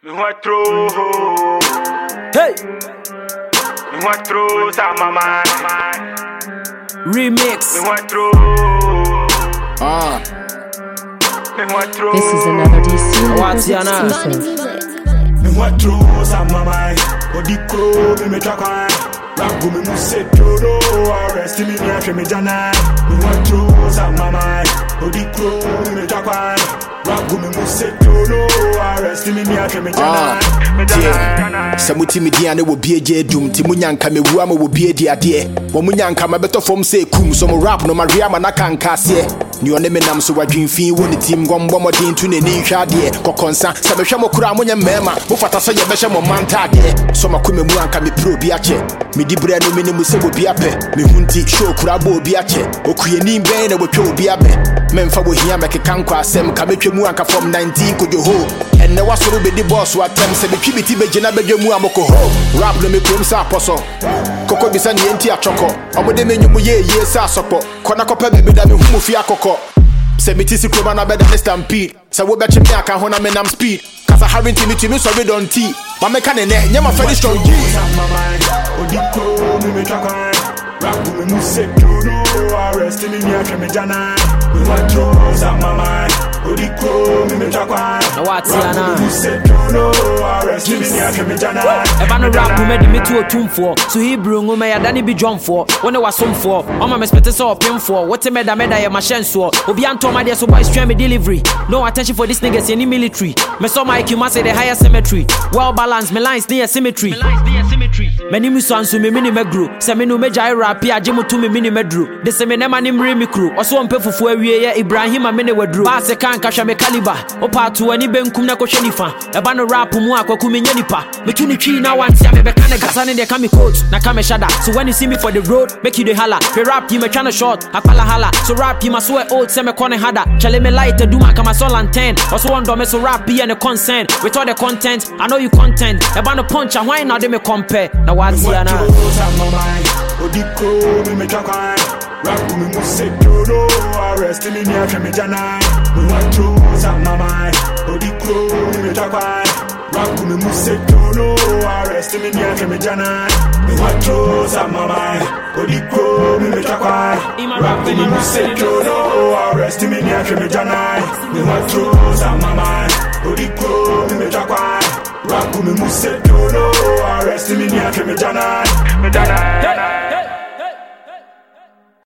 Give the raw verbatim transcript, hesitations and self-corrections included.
Me want through. Hey. Me want through some mama. Remix. Me want through. Ah. Me want through. This is another D C What's your name? exclusive. Me want through some mama. Odi crow me me chakwa. Ragu me muse todo. Arrest me me after me jana. Me want through some mama. Odi crow me me chakwa. Ragu me muse todo. Arrest me me after me jana. Yeah. Samuti Midiane will be a j doom. Timunyanka me wama will be a dear dear. Womunyanka my better form say kum some rap no Maria Manakan Cassie. New name nam so I dream fee when the team gone one more thing to the nature dear. Kokonsa, Sabashamo Kuramonia Mema, Mufata say a besha manta dear. So my kume muanka me pro biache. Me di brand no minimum say will be a pe. Me hunti show kurabo biache. Okuyeni bene will kill biabe. Memfa will hear make a kankwa sem kameche muanka from nineteen could you hold. And now was be the boss what time say the Kibiti Bejana Bejamu Amoko. Rap no me pum sa apostle. Coco Bisani enti a choco. Omo de menu ye ye sa sopo. Kona kope baby da me humu fia koko. Say me tisi kroba na better stampede. Say we betche me aka hona me nam speed. Cause I haven't to me to me sorry don't tea. Ma me can ne nyama feli strong G. Odiko me me chaka. Rap me muse todo. Arrest me me aka me jana. We want to sa mama. Odiko me me chaka. What's your name? Muse todo. Arrest me me aka me jana. Eba no rap me de me to a tune for. So Hebrew no me ya dani bi drum for. When I was some for. Oma me spete so pim for. What me da me da ya machine so. Obi anto ma de so boy stream me delivery. No attention for this niggas any military. Me so my Q say the higher symmetry. Well balanced, me lines near symmetry. Me ni muso anso me mini me grow. Se me no me jai rap ya jemu to me mini me drew. De se me nema ni mre mi crew. Oso ompe fufu awie ya Ibrahim a me ne wadru. Ba se kan kahwa me caliber. Opa to ani benkum na kohwe nifa. Eba no rap mu akwaku me nya nipa. Me tuni twi na wanti a me be kan gasa ne de ka me coach. Na ka me shada. So when you see me for the road, make you the holla. Me rap you me tryna short. Akala hala. So rap you ma so old se me kone hada. Chale me light do ma kama so lantern. Oso wonder me so rap be and concern. With all the content, I know you content. Eba no punch and why now they me compare. Now what's your name? Odiko me me chakwa. Rap me muse todo. Arrest me me after me jana. We want to sa mama. Odiko me me chakwa. Rap me muse todo. Arrest me me after me jana. We want to sa mama. Odiko me me chakwa. Rap me muse todo. Arrest me me after me jana. We want to sa mama. Odiko me me chakwa. Rap me muse todo. Arrest me me after me jana. Me jana.